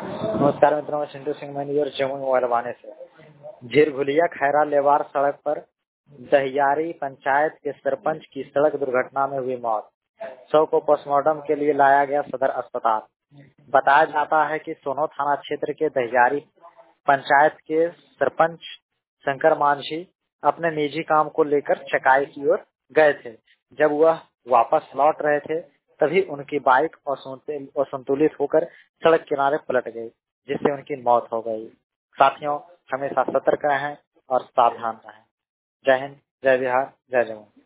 नमस्कार मित्रों, मैं सिंधु सिंह मैनेजर जमुई मोबाइल वाने से। झिरघुलिया खैरा लेवार सड़क पर दहियारी पंचायत के सरपंच की सड़क दुर्घटना में हुई मौत। शव को पोस्टमार्टम के लिए लाया गया सदर अस्पताल। बताया जाता है कि सोनो थाना क्षेत्र के दहियारी पंचायत के सरपंच शंकर मांझी अपने निजी काम को लेकर चकाई की ओर गए थे। जब वह वापस लौट रहे थे तभी उनकी बाइक असंतुलित होकर सड़क किनारे पलट गई, जिससे उनकी मौत हो गई। साथियों, हमेशा सतर्क रहें और सावधान रहें। जय हिंद, जय बिहार, जय जमुई।